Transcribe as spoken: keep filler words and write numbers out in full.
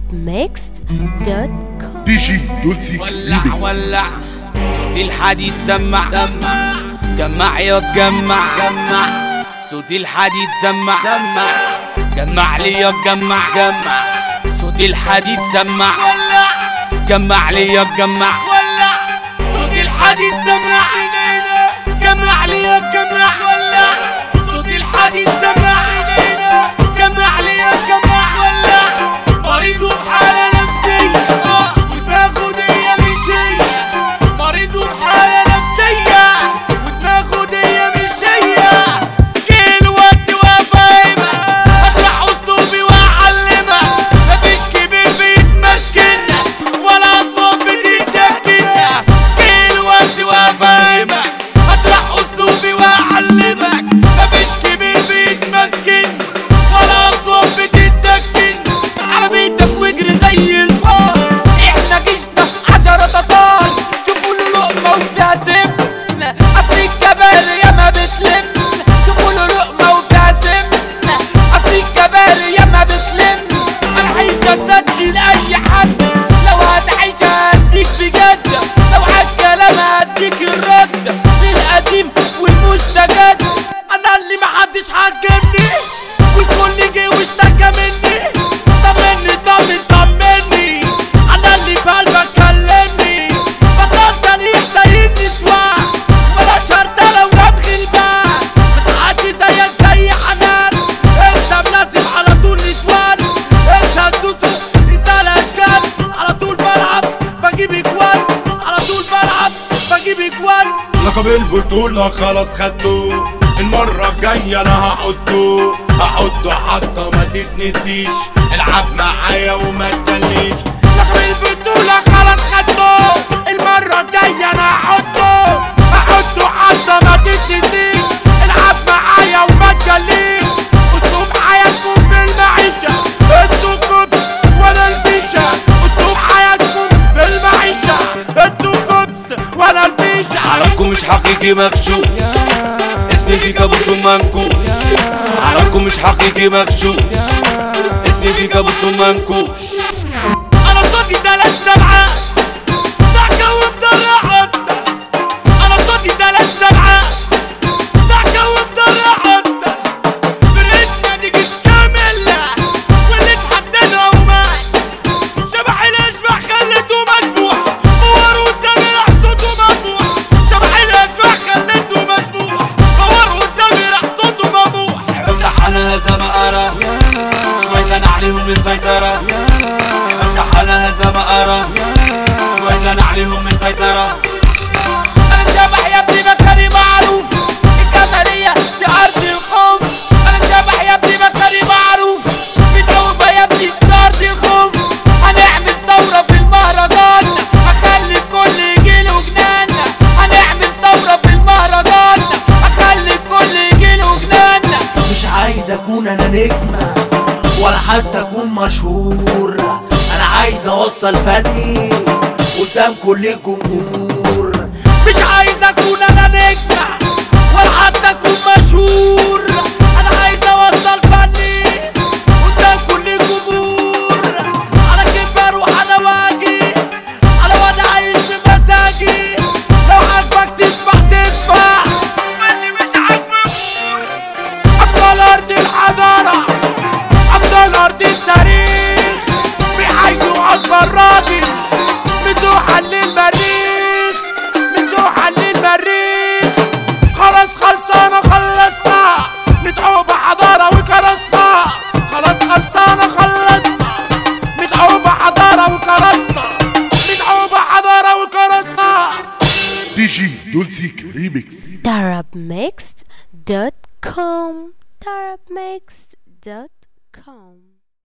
ميكست دوت كوم. دي جي دولسي ولع ولع صوت الحديد سمع سمع جمع يا جمع جمع صوت الحديد سمع سمع جمع لي يا جمع جمع صوت الحديد سمع ولع جمع لي يا جمع ولع صوت الحديد سمع جمع لي يا جمع ولع صوت الحديد سمع جمع لي يا جمع ولع مريض بحالة نفسية ودماغه دي مش هي مريض بحالة نفسية ودماغه دي مش هي كل وقت وافهمك اشرح اسلوبي واعلمك مفيش كبير بيتمسكن ولا اصوات بتتدكن كل وقت وافهمك اشرح اسلوبي واعلمك مفيش كبير بيتمسكن ولا اصوات بتتدكن على بيتك واجري زي الفار احنا جيشنا عشرة تطار شوفوا له لقمة وفيها سم اصل الكباري ياما بتلم شوفوا له لقمة وفيها سم اصل الكباري ياما بتلم انا هيتجسدني لاي حد لو هتعيش هديك بجد لو عالكلام هديك الرد للقديم والمستجد انا اللي محدش حاجمني والكل جه واشتكى مني طمني طمن طمني انا اللي في قلبك كلمني بطلت انيح زي النسوان بلاش هردله ولاد غلبان بتعدي زيك زي حنان انت مناسب على طول نسوان انت هتدوسه رسالة اشكال على طول بلعب بجيب اجوان على طول بلعب بجيب اجوان لقب البطولة خلاص خدته المرة الجاية انا هحطه هحطه حطة ما تتنسيش العب معايا وما تجليش لقب البطولة خلاص خدته المرة الجاية انا هحطه هحطه حطة ما تتنسيش العب معايا وما تجليش اسلوب حياتكم في المعيشة انتوا كبس ولا الفيشة اسلوب حياتكم في المعيشة انتوا كبس ولا الفيشة عالمكم مش حقيقي مغشوش اسمي في كابوس منكوش عالمكم مش حقيقي مغشوش اسمي في كابوس منكوش انا صوتي تلات سبعات ضحكة ومدرع حتى انا صوتي تلات سبعات ضحكة ومدرع حتى فرقتنا دي جيش كاملة واللي اتحددها ومات شبح الاشباح خلته مشبوح بور قدامي راح صوته مذبوح شبح الاشباح خلته مشبوح بور قدامي راح صوته مذبوح بفتح انا هذا ما ارى شوية انا عليهم مسيطرة بفتح انا هذا ما ارى شوية انا عليهم مسيطرة انا شبح يا ابني مكاني معروف الكسرية دي ارض الخوف انا شبح يا ابني مكاني معروف متعوبة يا ابني دي ارض الخوف هنعمل ثورة في المهرجان هخلي الكل يجيله جنان هنعمل ثورة في المهرجان هخلي الكل يجيله جنان مش عايز اكون انا نجمة ولا حتى اكون مشهور انا عايز اوصل فني قدام كل الجمهور مش عايز اكون انا نجمة ولا حتى اكون مشهور انا عايز اوصل فني قدام كل الجمهور على كيف اروح انا واجي على وضع عايش بمزاجي لو عاجبك تسمع تسمع اللي مش عاجبك ابطال ارض الحضارة ابطال ارض التاريخ بيحيوا اكبر راجل من زحل للمريخ من زحل للمريخ خلاص خلصانة خلصنا ندعو بحضارة وكرسنا خلاص خلصانة خلصنا ندعو بحضارة وكرسنا ندعو بحضارة وكرسنا دي جي دولسي ريميكس Arab Mixed دوت كوم. Arab Mixed دوت كوم.